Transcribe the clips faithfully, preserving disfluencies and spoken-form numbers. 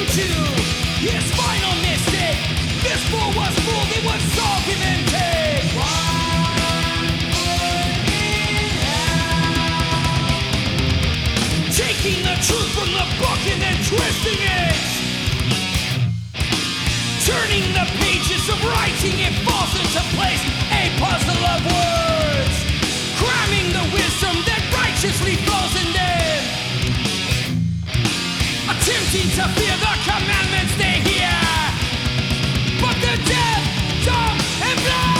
to his final mistake. This fool was fooled, it was all give and take. One foot in hell. Taking the truth from the book and then twisting it. Turning the pages of writing, it falls into place. A puzzle of words. Cramming the wisdom that righteously flows in them. Attempting to fear the commandments they hear, but they're deaf, dumb, and blind.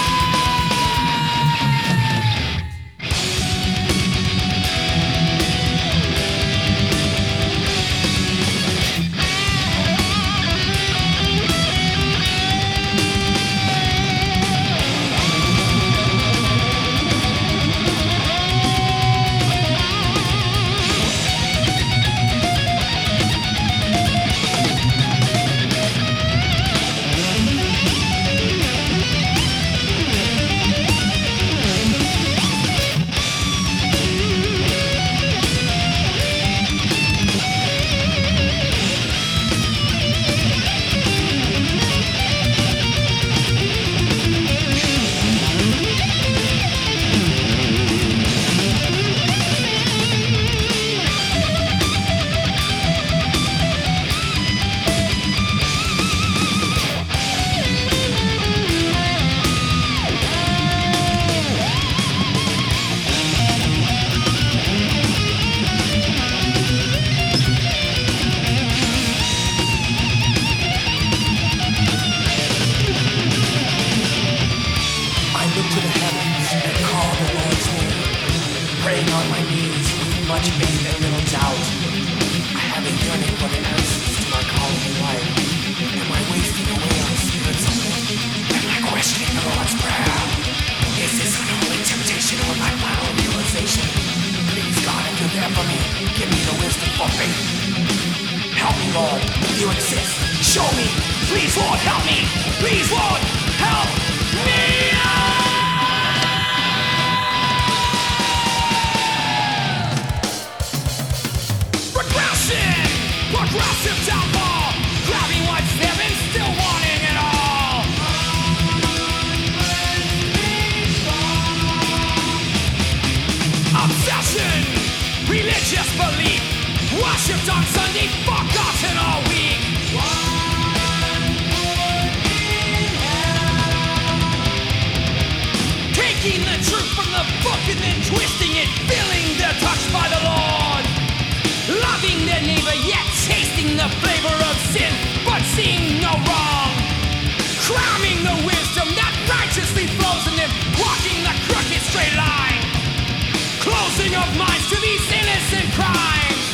On my knees, with much faith and little doubt. I have a yearning for the answers to my calling in life. Am I wasting away on spirits only? Am I questioning the Lord's Prayer? Is this an only temptation or my final realization? Please, God, if you're there for me, give me the wisdom for faith. Help me, Lord, if you exist. Show me. Please, Lord, help me. Please, Lord, help me. Progressive downfall, grabbing what's there and still wanting it all. Obsession, religious belief, worshipped on Sunday, forgotten all week. Taking the truth from the book and then twisting it, feeling they're touched by the Lord. Loving their neighbor, yet tasting the flavor of sin, but seeing no wrong. Cramming the wisdom that righteously flows in them, walking the crooked straight line. Closing of minds to these innocent crimes.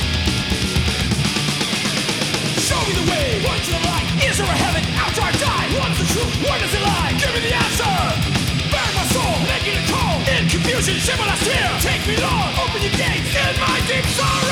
Show me the way, point to the light. Is there a heaven after I die? What is the truth? Where does it lie? Give me the answer. Bare my soul, making it cold. In confusion, shame when I steer. Take me, Lord, open your gates in my deep sorrow.